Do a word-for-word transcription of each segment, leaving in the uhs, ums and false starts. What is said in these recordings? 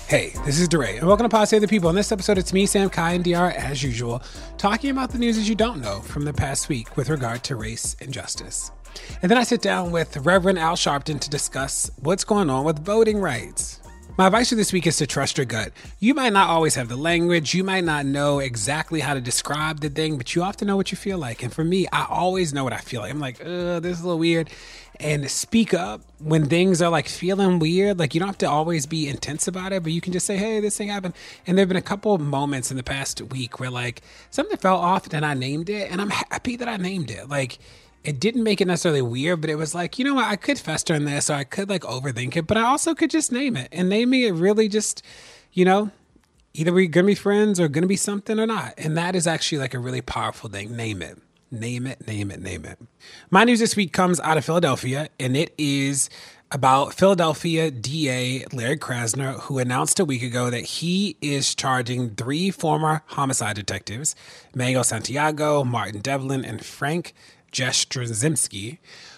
Hey, this is DeRay, and welcome to Pod Save the People. In this episode, it's me, Sam, Kai, and D R, as usual, talking about the news as you don't know from the past week with regard to race and justice. And then I sit down with Reverend Al Sharpton to discuss what's going on with voting rights. My advice for this week is to trust your gut. You might not always have the language, you might not know exactly how to describe the thing, but you often know what you feel like. And for me, I always know what I feel like. I'm like, uh, this is a little weird. And speak up when things are like feeling weird. Like, you don't have to always be intense about it, but you can just say, hey, this thing happened. And there have been a couple of moments in the past week where like something felt off and I named it, and I'm happy that I named it. Like, it didn't make it necessarily weird, but it was like, you know what, I could fester in this, or I could like overthink it, but I also could just name it. And naming it really just, you know, either we're going to be friends or going to be something or not. And that is actually like a really powerful thing. Name it. Name it, name it, name it. My news this week comes out of Philadelphia, and it is about Philadelphia D A Larry Krasner, who announced a week ago that he is charging three former homicide detectives, Manuel Santiago, Martin Devlin, and Frank Jastrzębski,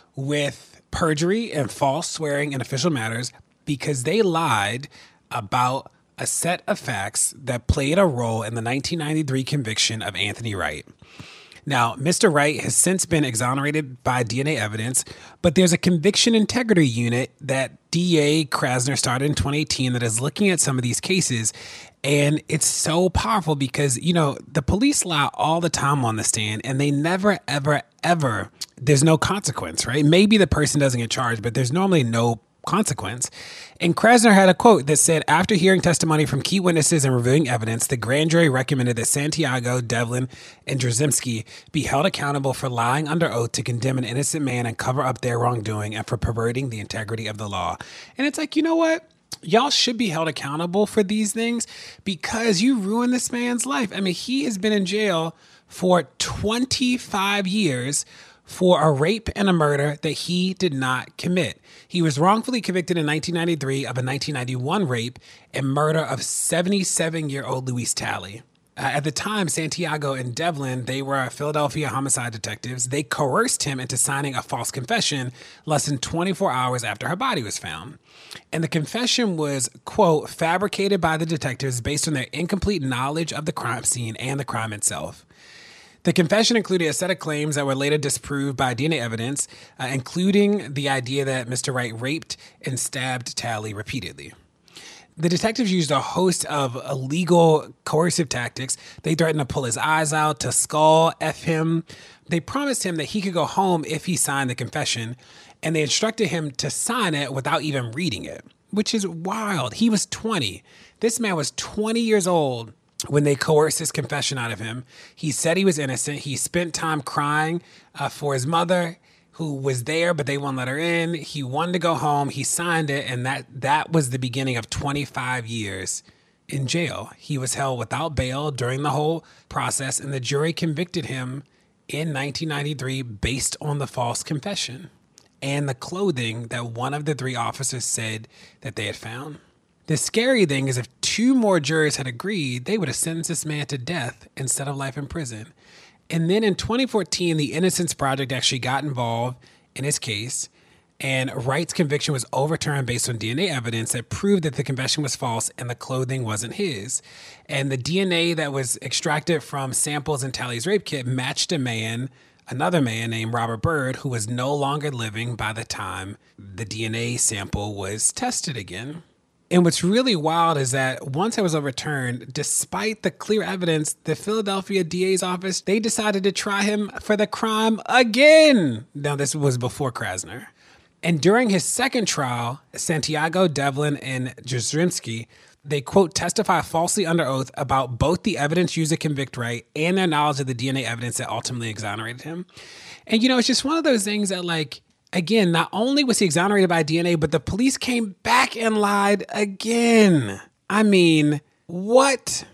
with perjury and false swearing in official matters because they lied about a set of facts that played a role in the nineteen ninety-three conviction of Anthony Wright. Now, Mister Wright has since been exonerated by D N A evidence, but there's a conviction integrity unit that D A Krasner started in twenty eighteen that is looking at some of these cases. And it's so powerful because, you know, the police lie all the time on the stand, and they never, ever, ever, there's no consequence, right? Maybe the person doesn't get charged, but there's normally no consequence. And Krasner had a quote that said, after hearing testimony from key witnesses and reviewing evidence, the grand jury recommended that Santiago, Devlin, and Jastrzębski be held accountable for lying under oath to condemn an innocent man and cover up their wrongdoing and for perverting the integrity of the law. And it's like, you know what? Y'all should be held accountable for these things because you ruined this man's life. I mean, he has been in jail for twenty-five years for a rape and a murder that he did not commit. He was wrongfully convicted in nineteen ninety-three of a nineteen ninety-one rape and murder of seventy-seven-year-old Louise Talley. Uh, at the time, Santiago and Devlin, they were Philadelphia homicide detectives. They coerced him into signing a false confession less than twenty-four hours after her body was found. And the confession was, quote, fabricated by the detectives based on their incomplete knowledge of the crime scene and the crime itself. The confession included a set of claims that were later disproved by D N A evidence, uh, including the idea that Mister Wright raped and stabbed Talley repeatedly. The detectives used a host of illegal coercive tactics. They threatened to pull his eyes out, to skull F him. They promised him that he could go home if he signed the confession, and they instructed him to sign it without even reading it, which is wild. He was twenty. This man was twenty years old when they coerced his confession out of him. He said he was innocent. He spent time crying uh, for his mother, who was there, but they wouldn't let her in. He wanted to go home. He signed it, and that that was the beginning of twenty-five years in jail. He was held without bail during the whole process, and the jury convicted him in nineteen ninety-three based on the false confession and the clothing that one of the three officers said that they had found. The scary thing is if two more jurors had agreed, they would have sentenced this man to death instead of life in prison. And then in twenty fourteen, the Innocence Project actually got involved in his case, and Wright's conviction was overturned based on D N A evidence that proved that the confession was false and the clothing wasn't his. And the D N A that was extracted from samples in Talley's rape kit matched a man, another man named Robert Byrd, who was no longer living by the time the D N A sample was tested again. And what's really wild is that once it was overturned, despite the clear evidence, the Philadelphia D A's office, they decided to try him for the crime again. Now, this was before Krasner. And during his second trial, Santiago, Devlin, and Jastrzębski, they, quote, testify falsely under oath about both the evidence used to convict Wright and their knowledge of the D N A evidence that ultimately exonerated him. And, you know, it's just one of those things that, like, again, not only was he exonerated by D N A, but the police came back and lied again. I mean, what?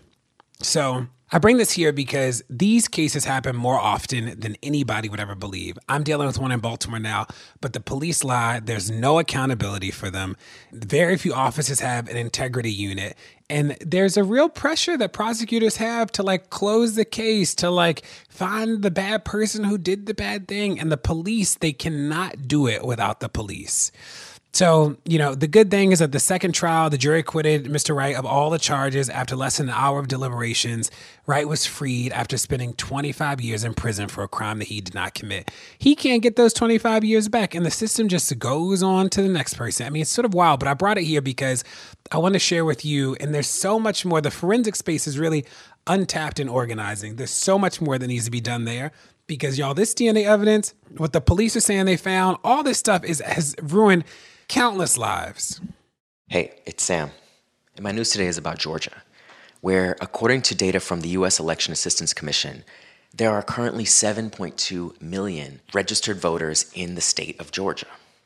So I bring this here because these cases happen more often than anybody would ever believe. I'm dealing with one in Baltimore now, but the police lie. There's no accountability for them. Very few officers have an integrity unit. And there's a real pressure that prosecutors have to like close the case, to like find the bad person who did the bad thing. And the police, they cannot do it without the police. So, you know, the good thing is that the second trial, the jury acquitted Mister Wright of all the charges after less than an hour of deliberations. Wright was freed after spending twenty-five years in prison for a crime that he did not commit. He can't get those twenty-five years back, and the system just goes on to the next person. I mean, it's sort of wild, but I brought it here because I want to share with you, and there's so much more. The forensic space is really untapped in organizing. There's so much more that needs to be done there. Because, y'all, this D N A evidence, what the police are saying they found, all this stuff is has ruined countless lives. Hey, it's Sam. And my news today is about Georgia, where, according to data from the U S Election Assistance Commission, there are currently seven point two million registered voters in the state of Georgia.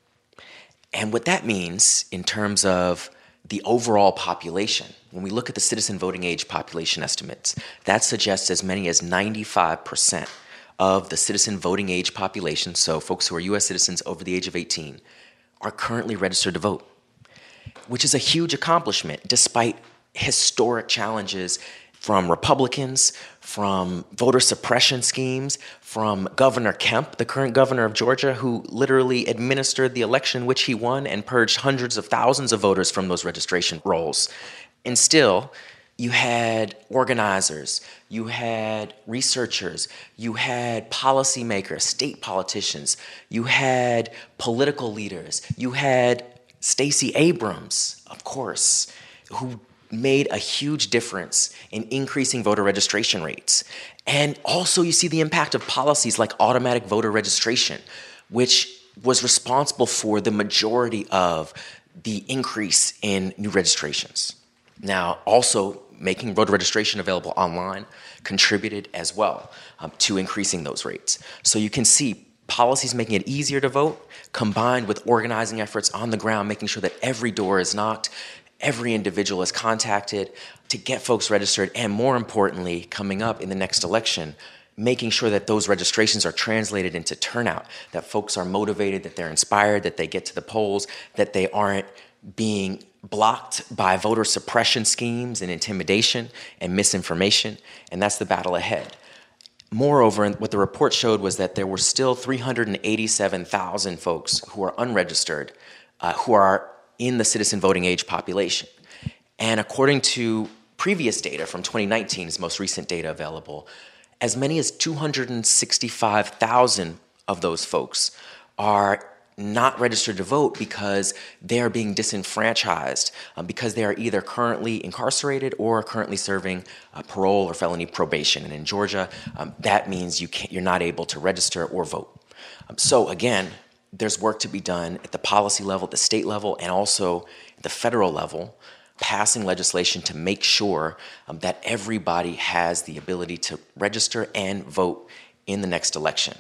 And what that means in terms of the overall population, when we look at the citizen voting age population estimates, that suggests as many as ninety-five percent of the citizen voting age population, so folks who are U S citizens over the age of eighteen, are currently registered to vote, which is a huge accomplishment despite historic challenges from Republicans, from voter suppression schemes, from Governor Kemp, the current governor of Georgia, who literally administered the election which he won and purged hundreds of thousands of voters from those registration rolls. And still, you had organizers, you had researchers, you had policymakers, state politicians, you had political leaders, you had Stacey Abrams, of course, who made a huge difference in increasing voter registration rates. And also you see the impact of policies like automatic voter registration, which was responsible for the majority of the increase in new registrations. Now, also making voter registration available online contributed as well um, to increasing those rates. So you can see policies making it easier to vote, combined with organizing efforts on the ground, making sure that every door is knocked, every individual is contacted to get folks registered, and more importantly, coming up in the next election, making sure that those registrations are translated into turnout, that folks are motivated, that they're inspired, that they get to the polls, that they aren't being blocked by voter suppression schemes and intimidation and misinformation, and that's the battle ahead. Moreover, what the report showed was that there were still three hundred eighty-seven thousand folks who are unregistered, uh, who are in the citizen voting age population. And according to previous data from twenty nineteen, is most recent data available, as many as two hundred sixty-five thousand of those folks are not registered to vote because they are being disenfranchised, um, because they are either currently incarcerated or currently serving uh, parole or felony probation. And in Georgia, um, that means you can't, you're not able to register or vote. Um, so again, there's work to be done at the policy level, at the state level, and also at the federal level, passing legislation to make sure um, that everybody has the ability to register and vote in the next election.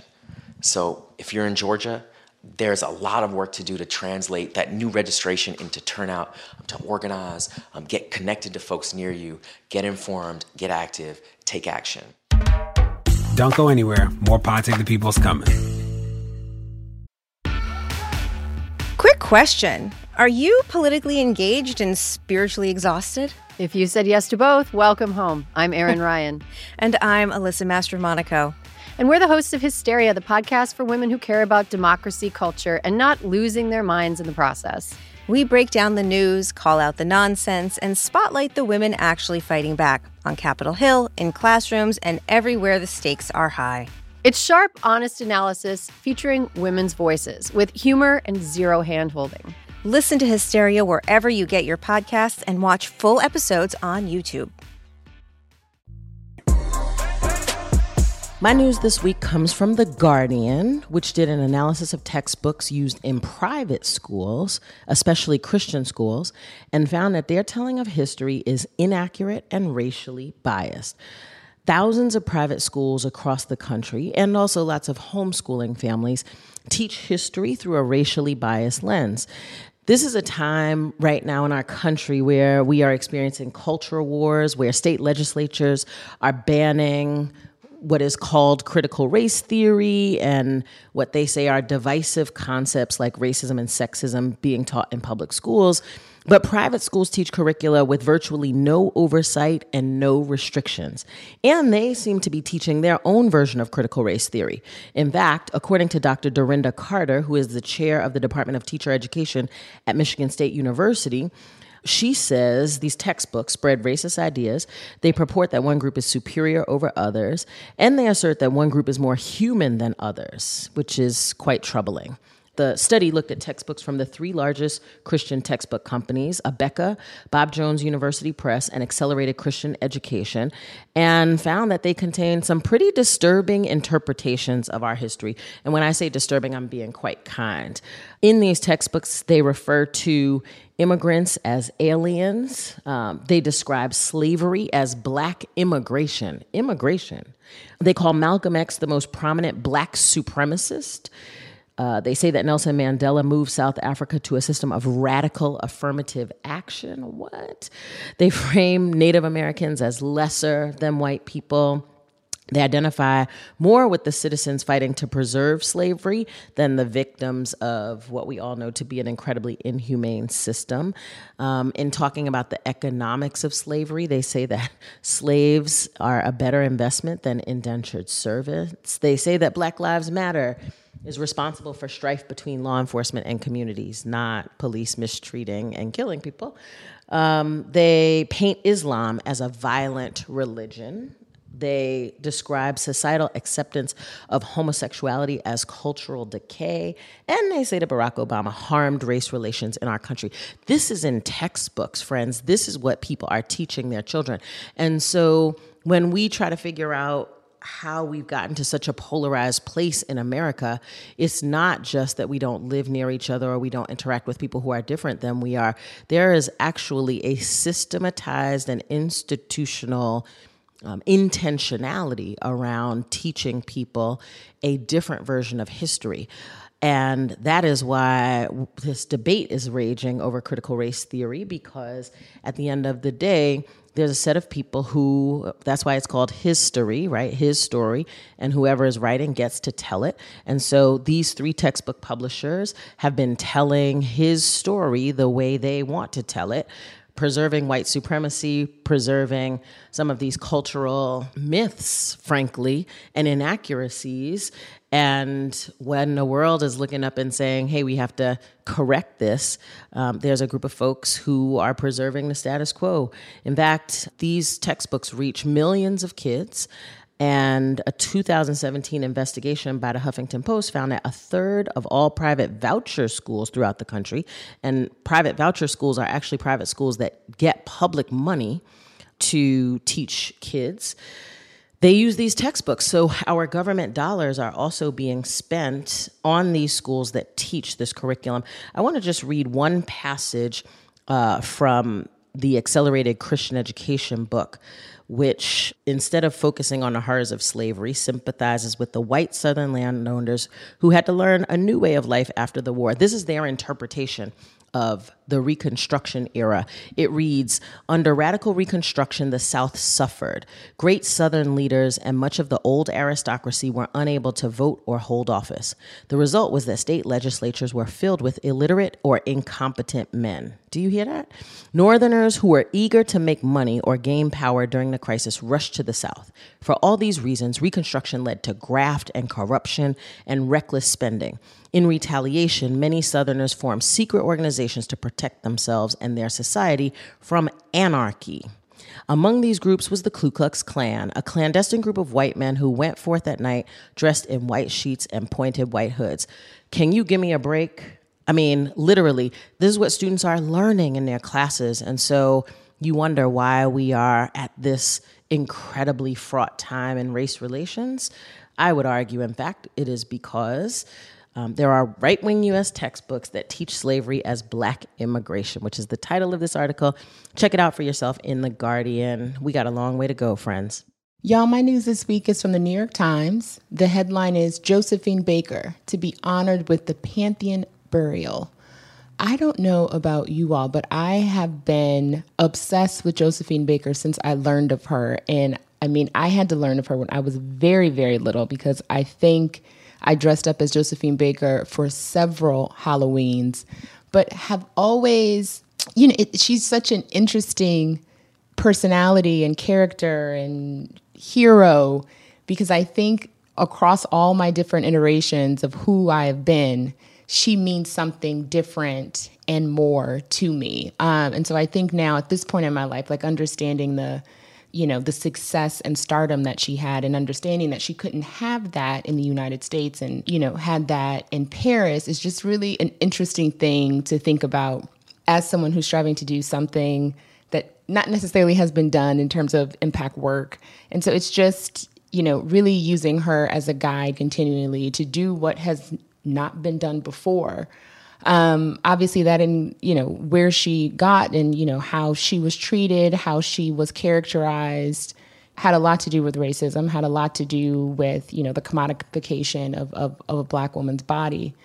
So if you're in Georgia, there's a lot of work to do to translate that new registration into turnout, um, to organize, um, get connected to folks near you, get informed, get active, take action. Don't go anywhere. More Pod Save the People's coming. Quick question. Are you politically engaged and spiritually exhausted? If you said yes to both, welcome home. I'm Erin Ryan. And I'm Alyssa Mastromonaco. And we're the hosts of Hysteria, the podcast for women who care about democracy, culture, and not losing their minds in the process. We break down the news, call out the nonsense, and spotlight the women actually fighting back on Capitol Hill, in classrooms, and everywhere the stakes are high. It's sharp, honest analysis featuring women's voices with humor and zero hand-holding. Listen to Hysteria wherever you get your podcasts and watch full episodes on YouTube. My news this week comes from The Guardian, which did an analysis of textbooks used in private schools, especially Christian schools, and found that their telling of history is inaccurate and racially biased. Thousands of private schools across the country, and also lots of homeschooling families, teach history through a racially biased lens. This is a time right now in our country where we are experiencing culture wars, where state legislatures are banning what is called critical race theory and what they say are divisive concepts like racism and sexism being taught in public schools. But private schools teach curricula with virtually no oversight and no restrictions. And they seem to be teaching their own version of critical race theory. In fact, according to Doctor Dorinda Carter, who is the chair of the Department of Teacher Education at Michigan State University, she says these textbooks spread racist ideas. They purport that one group is superior over others, and they assert that one group is more human than others, which is quite troubling. The study looked at textbooks from the three largest Christian textbook companies, Abeka, Bob Jones University Press, and Accelerated Christian Education, and found that they contain some pretty disturbing interpretations of our history. And when I say disturbing, I'm being quite kind. In these textbooks, they refer to immigrants as aliens. Um, they describe slavery as black immigration. Immigration. They call Malcolm X the most prominent black supremacist. Uh, they say that Nelson Mandela moved South Africa to a system of radical affirmative action. What? They frame Native Americans as lesser than white people. They identify more with the citizens fighting to preserve slavery than the victims of what we all know to be an incredibly inhumane system. Um, in talking about the economics of slavery, they say that slaves are a better investment than indentured servants. They say that Black Lives Matter is responsible for strife between law enforcement and communities, not police mistreating and killing people. Um, they paint Islam as a violent religion. They describe societal acceptance of homosexuality as cultural decay. And they say that Barack Obama harmed race relations in our country. This is in textbooks, friends. This is what people are teaching their children. And so when we try to figure out how we've gotten to such a polarized place in America, it's not just that we don't live near each other or we don't interact with people who are different than we are. There is actually a systematized and institutional um, intentionality around teaching people a different version of history. And that is why this debate is raging over critical race theory, because at the end of the day, there's a set of people who, that's why it's called history, right? His story, and whoever is writing gets to tell it. And so these three textbook publishers have been telling his story the way they want to tell it, preserving white supremacy, preserving some of these cultural myths, frankly, and inaccuracies. And when the world is looking up and saying, hey, we have to correct this, um, there's a group of folks who are preserving the status quo. In fact, these textbooks reach millions of kids. And a two thousand seventeen investigation by the Huffington Post found that a third of all private voucher schools throughout the country, and private voucher schools are actually private schools that get public money to teach kids, they use these textbooks. So our government dollars are also being spent on these schools that teach this curriculum. I want to just read one passage uh, from the Accelerated Christian Education book, which, instead of focusing on the horrors of slavery, sympathizes with the white Southern landowners who had to learn a new way of life after the war. This is their interpretation of the Reconstruction era. It reads, under radical Reconstruction, the South suffered. Great Southern leaders and much of the old aristocracy were unable to vote or hold office. The result was that state legislatures were filled with illiterate or incompetent men. Do you hear that? Northerners who were eager to make money or gain power during the crisis rushed to the South. For all these reasons, Reconstruction led to graft and corruption and reckless spending. In retaliation, many Southerners formed secret organizations to protect themselves and their society from anarchy. Among these groups was the Ku Klux Klan, a clandestine group of white men who went forth at night dressed in white sheets and pointed white hoods. Can you give me a break? I mean, literally, this is what students are learning in their classes. And so you wonder why we are at this incredibly fraught time in race relations. I would argue, in fact, it is because Um, there are right-wing U S textbooks that teach slavery as black immigration, which is the title of this article. Check it out for yourself in The Guardian. We got a long way to go, friends. Y'all, my news this week is from the New York Times. The headline is Josephine Baker to be honored with the Pantheon burial. I don't know about you all, but I have been obsessed with Josephine Baker since I learned of her. And I mean, I had to learn of her when I was very, very little because I think I dressed up as Josephine Baker for several Halloweens, but have always, you know, it, she's such an interesting personality and character and hero because I think across all my different iterations of who I have been, she means something different and more to me. Um, and so I think now at this point in my life, like understanding the, you know, the success and stardom that she had and understanding that she couldn't have that in the United States and, you know, had that in Paris is just really an interesting thing to think about as someone who's striving to do something that not necessarily has been done in terms of impact work. And so it's just, you know, really using her as a guide continually to do what has not been done before. Um, obviously that in, you know, where she got and, you know, how she was treated, how she was characterized, had a lot to do with racism, had a lot to do with, you know, the commodification of, of, of a Black woman's body.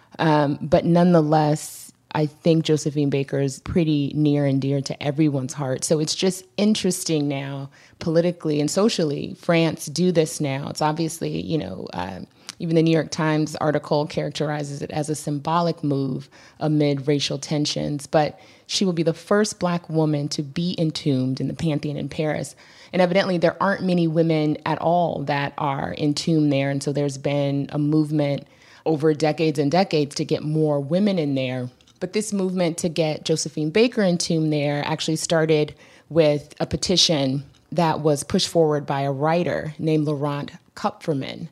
Um, but nonetheless, I think Josephine Baker is pretty near and dear to everyone's heart. So it's just interesting now, politically and socially, France do this now. It's obviously, you know, uh, even the New York Times article characterizes it as a symbolic move amid racial tensions. But she will be the first Black woman to be entombed in the Pantheon in Paris. And evidently there aren't many women at all that are entombed there. And so there's been a movement over decades and decades to get more women in there. But this movement to get Josephine Baker entombed there actually started with a petition that was pushed forward by a writer named Laurent Kupferman.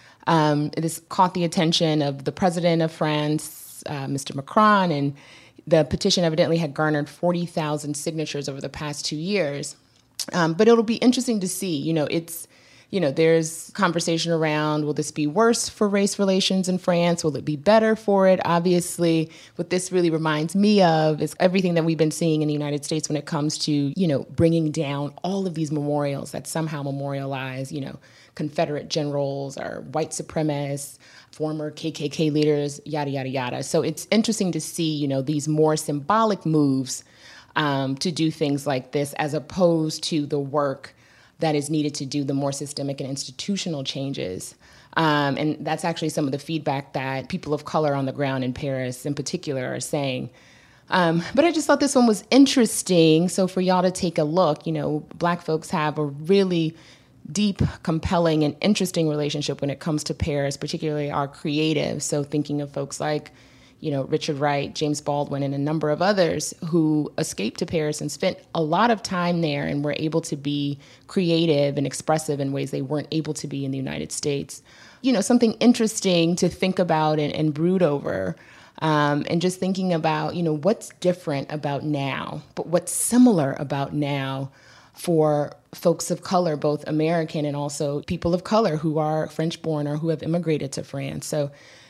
Um, this caught the attention of the president of France, uh, Mister Macron, and the petition evidently had garnered forty thousand signatures over the past two years. Um, but it'll be interesting to see, you know, it's, you know, there's conversation around, will this be worse for race relations in France? Will it be better for it? Obviously, what this really reminds me of is everything that we've been seeing in the United States when it comes to, you know, bringing down all of these memorials that somehow memorialize, you know, Confederate generals or white supremacists, former K K K leaders, yada, yada, yada. So it's interesting to see, you know, these more symbolic moves um, to do things like this as opposed to the work that is needed to do the more systemic and institutional changes. Um, and that's actually some of the feedback that people of color on the ground in Paris in particular are saying. Um, but I just thought this one was interesting. So for y'all to take a look, you know, Black folks have a really deep, compelling, and interesting relationship when it comes to Paris, particularly our creatives. So thinking of folks like, you know, Richard Wright, James Baldwin, and a number of others who escaped to Paris and spent a lot of time there and were able to be creative and expressive in ways they weren't able to be in the United States. You know, something interesting to think about and, and brood over. Um, and just thinking about, you know, what's different about now, but what's similar about now for folks of color, both American and also people of color who are French-born or who have immigrated to France. So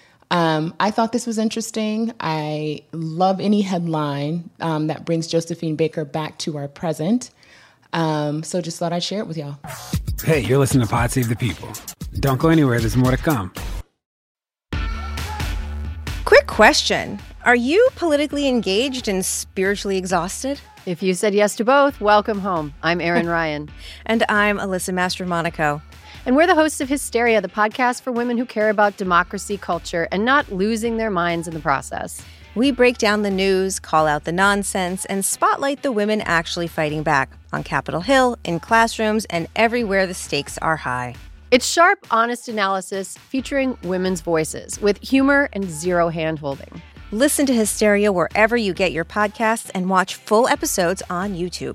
Um, I thought this was interesting. I love any headline um, that brings Josephine Baker back to our present. Um, so just thought I'd share it with y'all. Hey, you're listening to Pod Save the People. Don't go anywhere. There's more to come. Quick question. Are you politically engaged and spiritually exhausted? If you said yes to both, welcome home. I'm Erin Ryan. And I'm Alyssa Mastromonaco. And we're the hosts of Hysteria, the podcast for women who care about democracy, culture, and not losing their minds in the process. We break down the news, call out the nonsense, and spotlight the women actually fighting back on Capitol Hill, in classrooms, and everywhere the stakes are high. It's sharp, honest analysis featuring women's voices with humor and zero hand-holding. Listen to Hysteria wherever you get your podcasts and watch full episodes on YouTube.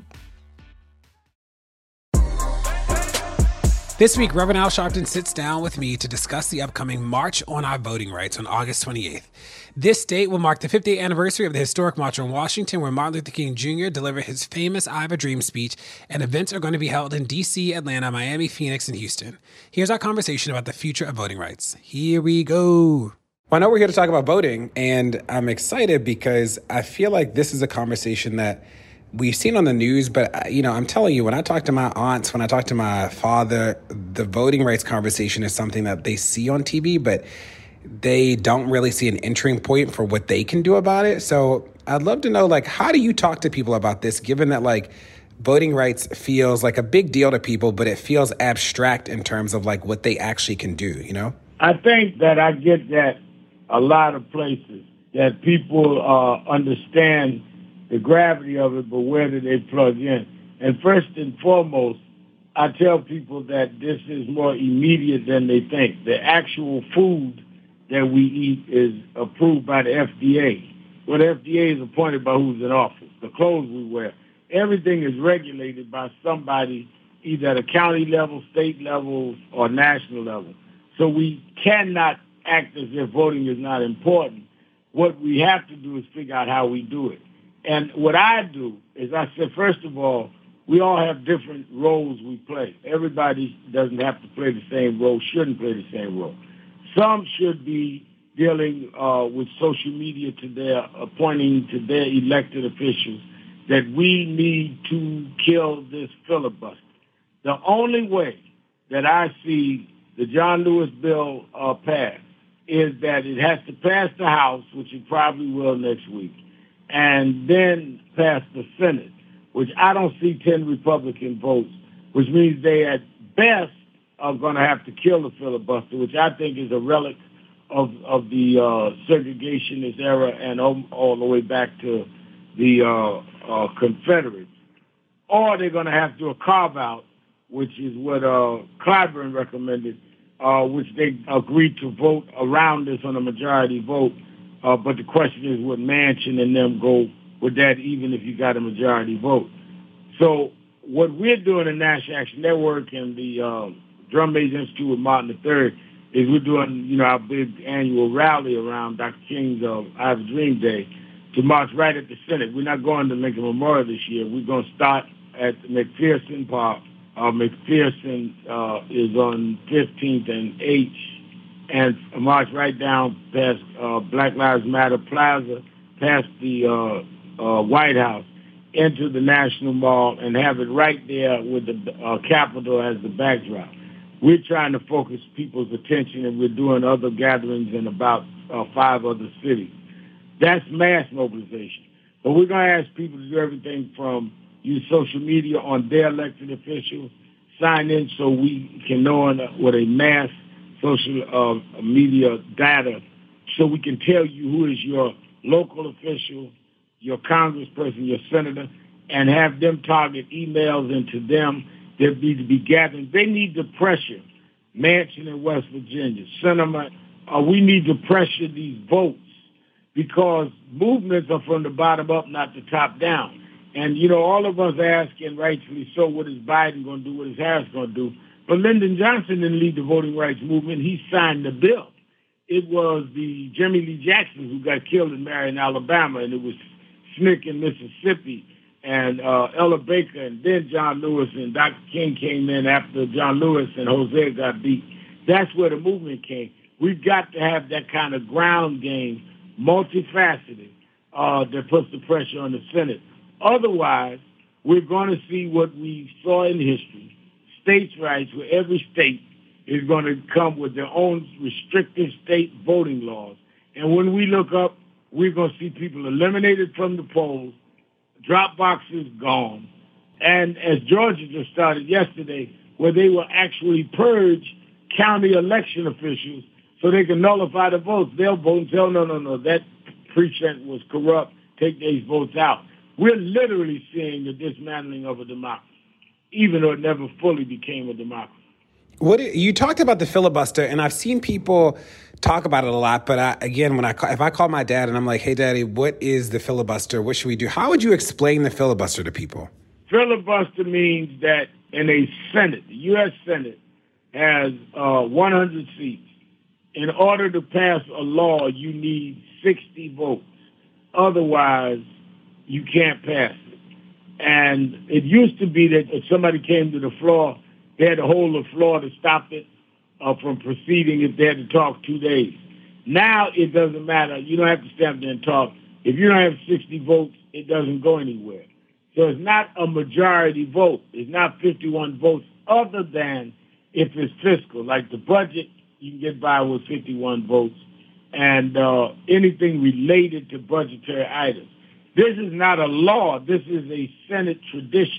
This week, Reverend Al Sharpton sits down with me to discuss the upcoming March on Our Voting Rights on August twenty-eighth. This date will mark the fiftieth anniversary of the historic March on Washington, where Martin Luther King Junior delivered his famous I Have a Dream speech, and events are going to be held in D C, Atlanta, Miami, Phoenix, and Houston. Here's our conversation about the future of voting rights. Here we go. Well, I know we're here to talk about voting, and I'm excited because I feel like this is a conversation that we've seen on the news, but, you know, I'm telling you, when I talk to my aunts, when I talk to my father, the voting rights conversation is something that they see on T V, but they don't really see an entering point for what they can do about it. So I'd love to know, like, how do you talk to people about this, given that, like, voting rights feels like a big deal to people, but it feels abstract in terms of like what they actually can do, you know? I think that I get that a lot of places, that people uh, understand the gravity of it, but where do they plug in? And first and foremost, I tell people that this is more immediate than they think. The actual food that we eat is approved by the F D A. Well, the F D A is appointed by who's in office. The clothes we wear. Everything is regulated by somebody either at a county level, state level, or national level. So we cannot act as if voting is not important. What we have to do is figure out how we do it. And what I do is I said, first of all, we all have different roles we play. Everybody doesn't have to play the same role, shouldn't play the same role. Some should be dealing uh, with social media to their appointing to their elected officials that we need to kill this filibuster. The only way that I see the John Lewis bill uh, pass is that it has to pass the House, which it probably will next week, and then pass the Senate, which I don't see ten Republican votes, which means they at best are going to have to kill the filibuster, which I think is a relic of of the uh, segregationist era and all, all the way back to the uh, uh, Confederates. Or they're going to have to do a carve-out, which is what uh, Clyburn recommended, uh, which they agreed to vote around this on a majority vote. Uh, but the question is, would Manchin and them go with that even if you got a majority vote? So what we're doing in National Action Network and the uh, Drum Maze Institute with Martin the Third is we're doing, you know, our big annual rally around Doctor King's uh, I Have a Dream Day to march right at the Senate. We're not going to Lincoln Memorial this year. We're going to start at McPherson Park. Uh, McPherson uh, is on fifteenth and H, and march right down past uh, Black Lives Matter Plaza, past the uh, uh, White House, into the National Mall, and have it right there with the uh, Capitol as the backdrop. We're trying to focus people's attention, and we're doing other gatherings in about uh, five other cities. That's mass mobilization. But we're going to ask people to do everything from use social media on their elected officials, sign in so we can know what a mass social uh, media data so we can tell you who is your local official, your congressperson, your senator, and have them target emails into them that need to be gathering. They need to pressure Manchin in West Virginia, Sinema. Uh, we need to pressure these votes because movements are from the bottom up, not the top down. And, you know, all of us asking, rightfully so, what is Biden going to do, what is Harris going to do? But Lyndon Johnson didn't lead the voting rights movement. He signed the bill. It was the Jimmy Lee Jackson who got killed in Marion, Alabama, and it was Snick in Mississippi, and uh, Ella Baker, and then John Lewis, and Doctor King came in after John Lewis and Jose got beat. That's where the movement came. We've got to have that kind of ground game, multifaceted, uh, that puts the pressure on the Senate. Otherwise, we're going to see what we saw in history, states' rights, where every state is going to come with their own restrictive state voting laws. And when we look up, we're going to see people eliminated from the polls, drop boxes gone, and as Georgia just started yesterday, where they will actually purge county election officials so they can nullify the votes. They'll vote and say, oh, no, no, no, that precinct was corrupt, take these votes out. We're literally seeing the dismantling of a democracy, even though it never fully became a democracy. What you talked about the filibuster, and I've seen people talk about it a lot. But I, again, when I call, if I call my dad and I'm like, "Hey, Daddy, what is the filibuster? What should we do?" How would you explain the filibuster to people? Filibuster means that in a Senate, the U S Senate has uh, one hundred seats. In order to pass a law, you need sixty votes. Otherwise, you can't pass it. And it used to be that if somebody came to the floor, they had to hold the floor to stop it uh, from proceeding if they had to talk two days. Now it doesn't matter. You don't have to stand there and talk. If you don't have sixty votes, it doesn't go anywhere. So it's not a majority vote. It's not fifty-one votes other than if it's fiscal. Like the budget, you can get by with fifty-one votes. And uh, anything related to budgetary items. This is not a law. This is a Senate tradition.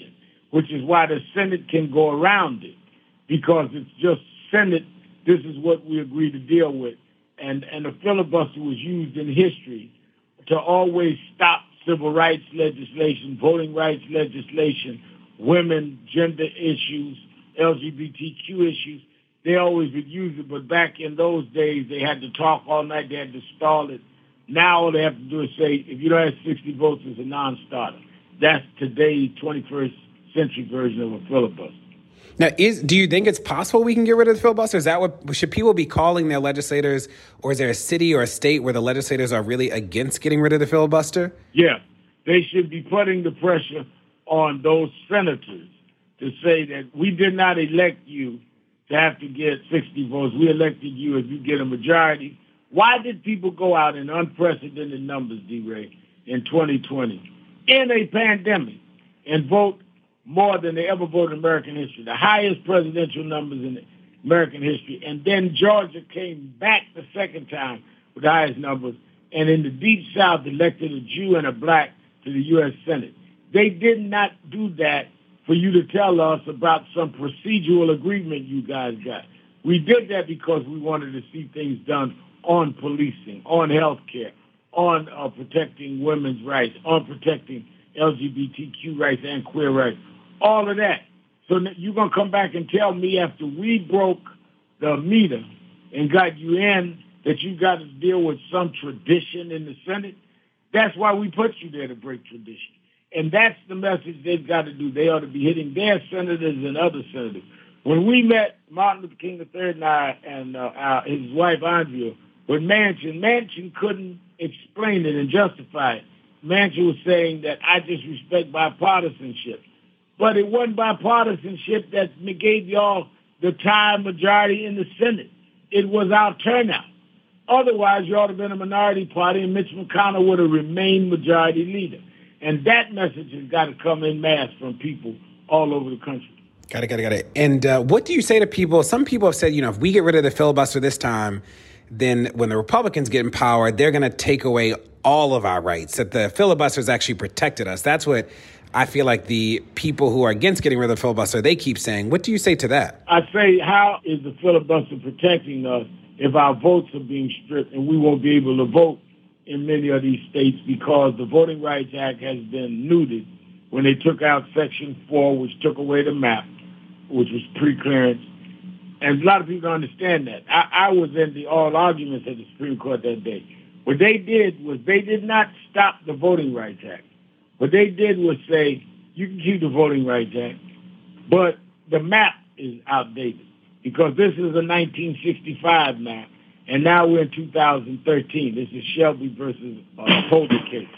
which is why the Senate can go around it, because it's just Senate, this is what we agree to deal with. And, and the filibuster was used in history to always stop civil rights legislation, voting rights legislation, women, gender issues, L G B T Q issues. They always would use it, but back in those days, they had to talk all night. They had to stall it. Now all they have to do is say, if you don't have sixty votes, it's a non-starter. That's today's twenty-first century version of a filibuster. Now, is do you think it's possible we can get rid of the filibuster? Is that what should people be calling their legislators, or is there a city or a state where the legislators are really against getting rid of the filibuster? Yeah, they should be putting the pressure on those senators to say that we did not elect you to have to get sixty votes. We elected you if you get a majority. Why did people go out in unprecedented numbers, D-Ray, in twenty twenty, in a pandemic, and vote more than they ever voted in American history, the highest presidential numbers in American history? And then Georgia came back the second time with the highest numbers, and in the Deep South elected a Jew and a black to the U S Senate. They did not do that for you to tell us about some procedural agreement you guys got. We did that because we wanted to see things done on policing, on health care, on uh, protecting women's rights, on protecting L G B T Q rights and queer rights, all of that. So you're going to come back and tell me after we broke the meter and got you in that you got to deal with some tradition in the Senate? That's why we put you there, to break tradition. And that's the message they've got to do. They ought to be hitting their senators and other senators. When we met Martin Luther King the third and, I, and uh, our, his wife Andrea with Manchin, Manchin couldn't explain it and justify it. Manchin was saying that I just respect bipartisanship. But it wasn't bipartisanship that gave y'all the tie majority in the Senate. It was our turnout. Otherwise, you ought to have been a minority party, and Mitch McConnell would have remained majority leader. And that message has got to come in mass from people all over the country. Got it, got it, got it. And uh, what do you say to people? Some people have said, you know, if we get rid of the filibuster this time, then when the Republicans get in power, they're going to take away all of our rights, that the filibuster has actually protected us. That's what I feel like the people who are against getting rid of the filibuster, they keep saying. What do you say to that? I say, how is the filibuster protecting us if our votes are being stripped and we won't be able to vote in many of these states because the Voting Rights Act has been neutered when they took out Section four, which took away the map, which was pre-clearance. And a lot of people don't understand that. I, I was in the oral arguments at the Supreme Court that day. What they did was they did not stop the Voting Rights Act. What they did was say, you can keep the Voting Rights Act, but the map is outdated because this is a nineteen sixty-five map, and now we're in two thousand thirteen. This is Shelby versus uh, Holder case.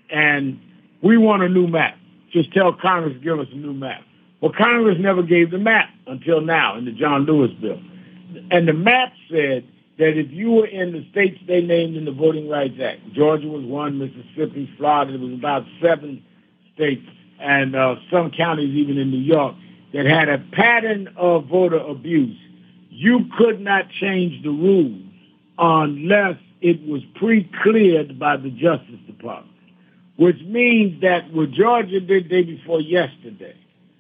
And we want a new map. Just tell Congress to give us a new map. Well, Congress never gave the map until now in the John Lewis bill. And the map said that if you were in the states they named in the Voting Rights Act, Georgia was one, Mississippi, Florida, there was about seven states, and uh, some counties even in New York, that had a pattern of voter abuse, you could not change the rules unless it was pre-cleared by the Justice Department, which means that what Georgia did the day before yesterday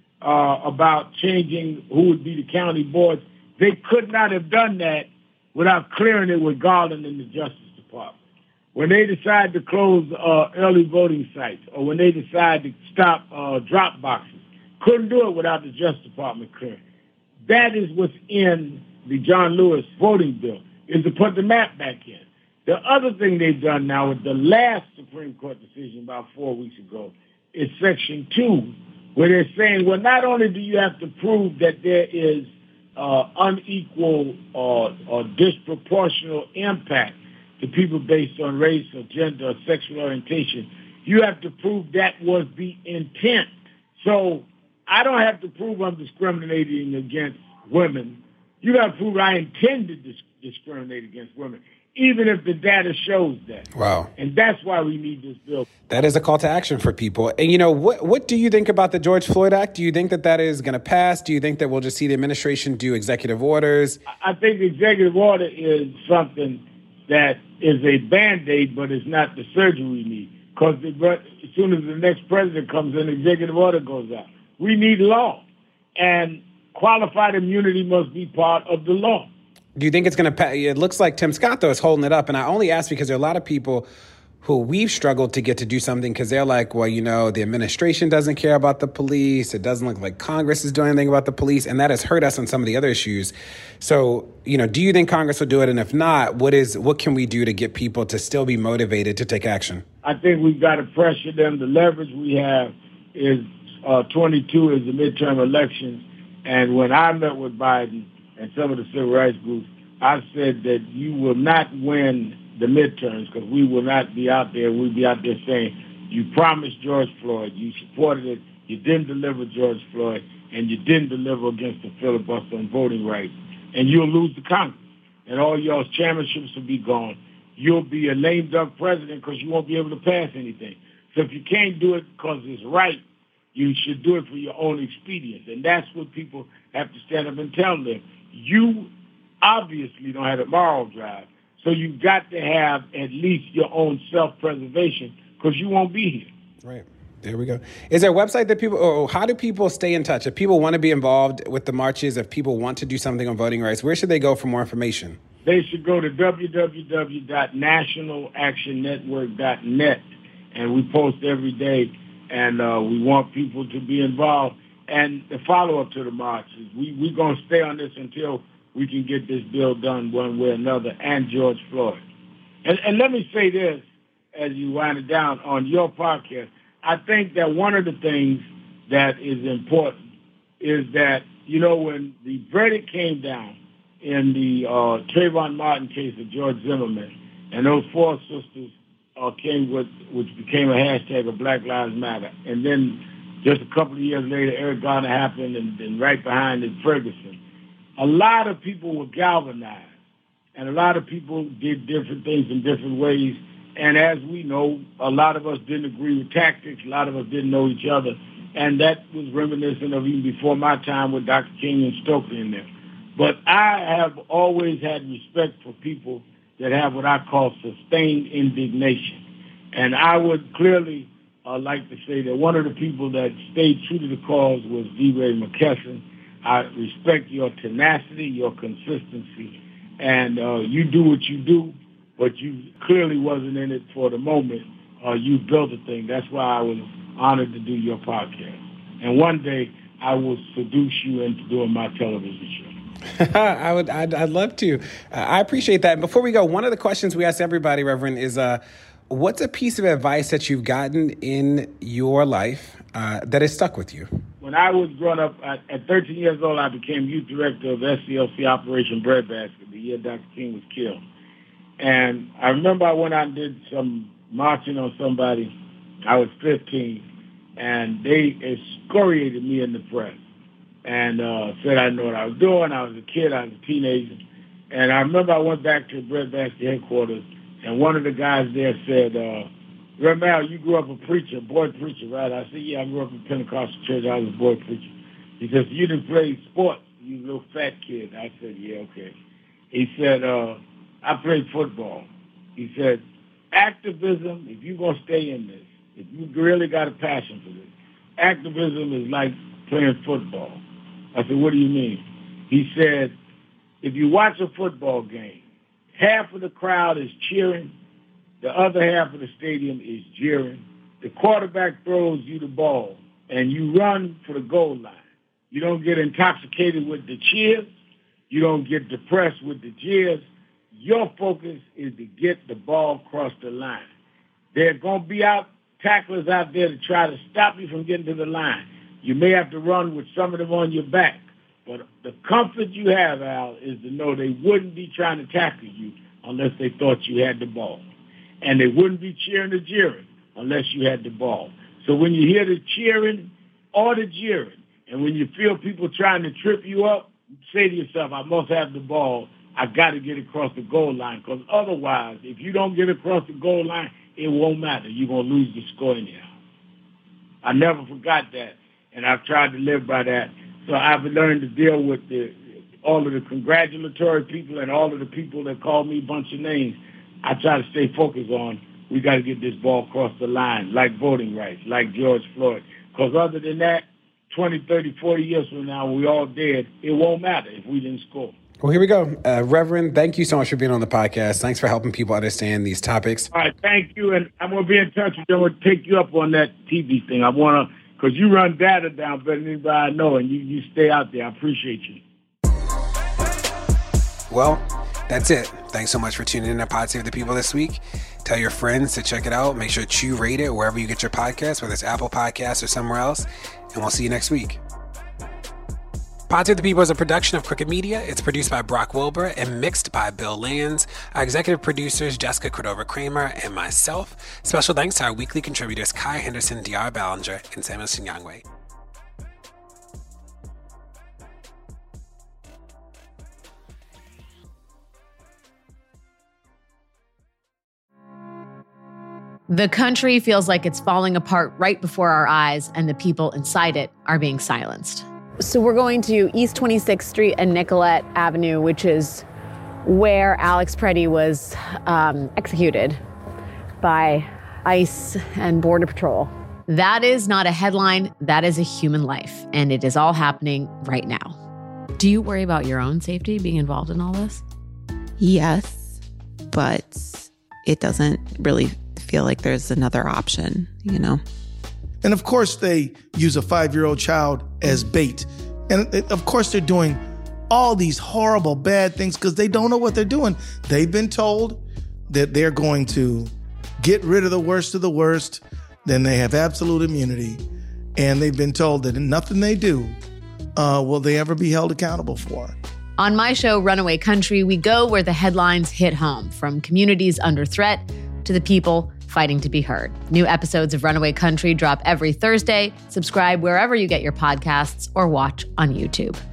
uh, about changing who would be the county boards, they could not have done that without clearing it with Garland and the Justice Department. When they decide to close uh, early voting sites or when they decide to stop uh, drop boxes, couldn't do it without the Justice Department clearing. That is what's in the John Lewis voting bill, is to put the map back in. The other thing they've done now with the last Supreme Court decision about four weeks ago is Section two, where they're saying, well, not only do you have to prove that there is uh, unequal or, or disproportional impact to people based on race or gender or sexual orientation, you have to prove that was the intent. So I don't have to prove I'm discriminating against women. You got to prove I intend to dis- discriminate against women, even if the data shows that. Wow. And that's why we need this bill. That is a call to action for people. And, you know, what what do you think about the George Floyd Act? Do you think that that is going to pass? Do you think that we'll just see the administration do executive orders? I think the executive order is something that is a Band-Aid, but it's not the surgery we need. Because as soon as the next president comes in, the executive order goes out. We need law. And qualified immunity must be part of the law. Do you think it's going to, it looks like Tim Scott, though, is holding it up. And I only ask because there are a lot of people who we've struggled to get to do something because they're like, well, you know, the administration doesn't care about the police. It doesn't look like Congress is doing anything about the police. And that has hurt us on some of the other issues. So, you know, do you think Congress will do it? And if not, what is what can we do to get people to still be motivated to take action? I think we've got to pressure them. The leverage we have is uh, twenty-two is the midterm elections. And when I met with Biden and some of the civil rights groups, I said that you will not win the midterms because we will not be out there. We'll be out there saying, you promised George Floyd, you supported it, you didn't deliver George Floyd, and you didn't deliver against the filibuster on voting rights. And you'll lose the Congress. And all y'all's chairmanships will be gone. You'll be a lame duck president because you won't be able to pass anything. So if you can't do it because it's right, you should do it for your own expedience. And that's what people have to stand up and tell them. You obviously don't have a moral drive. So you've got to have at least your own self-preservation because you won't be here. Right. There we go. Is there a website that people, or how do people stay in touch? If people want to be involved with the marches, if people want to do something on voting rights, where should they go for more information? They should go to w w w dot national action network dot net. And we post every day, and uh, we want people to be involved. And the follow-up to the marches, we, we're going to stay on this until we can get this bill done one way or another, and George Floyd. And, and let me say this, as you wind it down on your podcast, I think that one of the things that is important is that, you know, when the verdict came down in the uh, Trayvon Martin case of George Zimmerman, and those four sisters uh, came with, which became a hashtag of Black Lives Matter, and then just a couple of years later, Eric Garner happened, and, and right behind it, Ferguson. A lot of people were galvanized, and a lot of people did different things in different ways. And as we know, a lot of us didn't agree with tactics. A lot of us didn't know each other. And that was reminiscent of even before my time with Doctor King and Stokely in there. But I have always had respect for people that have what I call sustained indignation. And I would clearly uh, like to say that one of the people that stayed true to the cause was D. Ray McKesson. I respect your tenacity, your consistency, and uh, you do what you do, but you clearly wasn't in it for the moment. Uh, you built a thing. That's why I was honored to do your podcast. And one day I will seduce you into doing my television show. I would, I'd, I'd love to. Uh, I appreciate that. And before we go, one of the questions we ask everybody, Reverend, is uh, what's a piece of advice that you've gotten in your life uh, that has stuck with you? When I was growing up, at, at thirteen years old, I became youth director of S C L C Operation Breadbasket, the year Doctor King was killed. And I remember I went out and did some marching on somebody. I was fifteen, and they excoriated me in the press and uh, said I didn't know what I was doing. I was a kid. I was a teenager. And I remember I went back to Breadbasket headquarters, and one of the guys there said, uh, Ramel, you grew up a preacher, boy preacher, right? I said, yeah, I grew up in Pentecostal church. I was a boy preacher. He says, you didn't play sports. You little fat kid. I said, yeah, okay. He said, uh, I played football. He said, activism, if you're going to stay in this, if you really got a passion for this, activism is like playing football. I said, what do you mean? He said, if you watch a football game, half of the crowd is cheering, the other half of the stadium is jeering. The quarterback throws you the ball, and you run for the goal line. You don't get intoxicated with the cheers. You don't get depressed with the jeers. Your focus is to get the ball across the line. There are going to be out tacklers out there to try to stop you from getting to the line. You may have to run with some of them on your back. But the comfort you have, Al, is to know they wouldn't be trying to tackle you unless they thought you had the ball. And they wouldn't be cheering or jeering unless you had the ball. So when you hear the cheering or the jeering, and when you feel people trying to trip you up, say to yourself, I must have the ball. I got to get across the goal line, because otherwise, if you don't get across the goal line, it won't matter. You're going to lose the score anyhow. I never forgot that, and I've tried to live by that. So I've learned to deal with the, all of the congratulatory people and all of the people that call me a bunch of names. I try to stay focused on, we got to get this ball across the line, like voting rights, like George Floyd. Because other than that, twenty, thirty, forty years from now, we all dead, it won't matter if we didn't score. Well, here we go. Uh, Reverend, thank you so much for being on the podcast. Thanks for helping people understand these topics. All right, thank you. And I'm going to be in touch with you. I'm going to take you up on that T V thing. I want to, because you run data down better than anybody I know, and you, you stay out there. I appreciate you. Well, that's it. Thanks so much for tuning in to Pod Save the People this week. Tell your friends to check it out. Make sure to rate it wherever you get your podcast, whether it's Apple Podcasts or somewhere else. And we'll see you next week. Pod Save the People is a production of Crooked Media. It's produced by Brock Wilbur and mixed by Bill Lands. Our executive producers, Jessica Cordova-Kramer and myself. Special thanks to our weekly contributors, Kai Henderson, D R Ballinger, and Samuel Sinyangwe. The country feels like it's falling apart right before our eyes, and the people inside it are being silenced. So we're going to East twenty-sixth Street and Nicollet Avenue, which is where Alex Preddy was um, executed by ICE and Border Patrol. That is not a headline. That is a human life, and it is all happening right now. Do you worry about your own safety being involved in all this? Yes, but it doesn't really feel like there's another option, you know? And of course, they use a five-year-old child as bait. And of course, they're doing all these horrible, bad things because they don't know what they're doing. They've been told that they're going to get rid of the worst of the worst, then they have absolute immunity. And they've been told that nothing they do uh, will they ever be held accountable for. On my show, Runaway Country, we go where the headlines hit home, from communities under threat to the people fighting to be heard. New episodes of Runaway Country drop every Thursday. Subscribe wherever you get your podcasts or watch on YouTube.